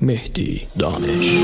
Mehdi Daneş.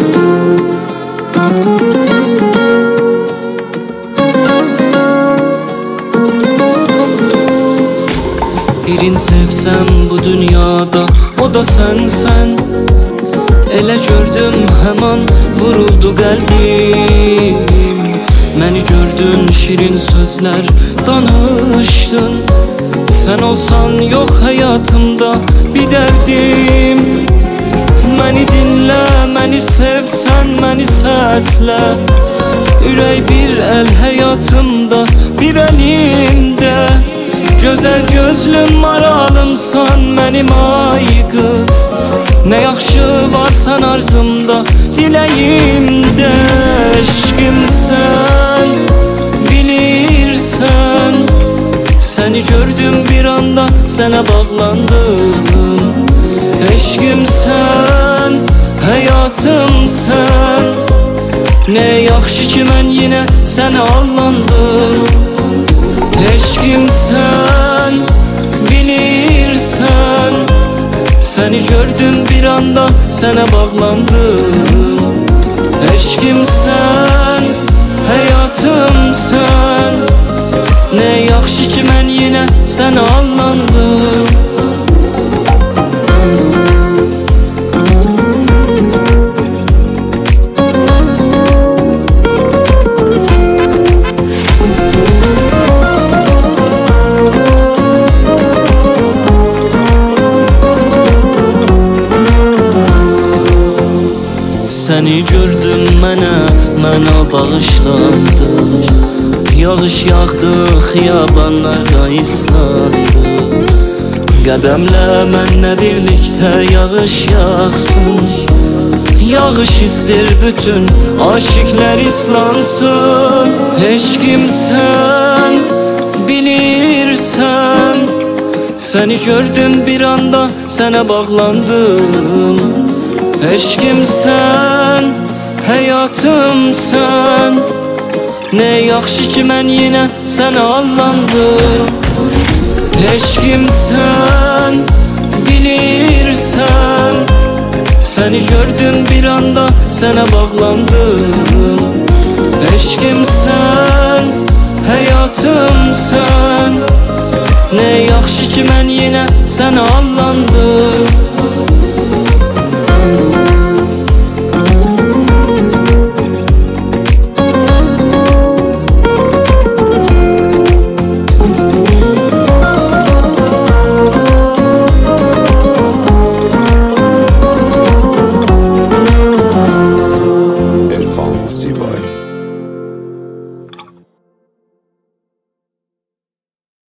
Birini sevsem bu dünyada, o da sensen. Elə gördüm hemen vuruldu qəlbim. Məni gördün, şirin sözler danışdın. Sen olsan yok hayatımda bir derdim. Məni dinlə, məni sevsən, məni səslə. Ürək bir el hayatımda, bir elimdə. Gözəl gözlüm maralımsan mənim ay qız. Nə yaxşı varsan arzımda, diləyimdə. Eşqimsən, bilirsən. Səni gördüm bir anda, sənə bağlandım. Eşqimsən, həyatımsən. Nə yaxşı ki mən yenə sənə allandım. Eşqimsən, bilirsən. Səni gördüm bir anda, sənə bağlandım. Eşqimsən, həyatımsən. Nə yaxşı ki mən yenə sənə allandım. Səni gördüm mənə bağışlandı. Yağış yağdı, xiyabanlarda islandı. Qədəmlə mənlə birlikdə yağış yağsın. Yağış istir bütün aşıklar islansın. Eşqimsən, bilirsən. Səni gördüm bir anda, sənə bağlandım. Eşqimsən, həyatımsən. Nə yaxşı ki mən yenə sənə allandım. Eşqimsən, bilirsən. Səni gördüm bir anda, sənə bağlandım. Eşqimsən, həyatımsən. Nə yaxşı ki mən yenə sənə allandım. Elfan Sibay.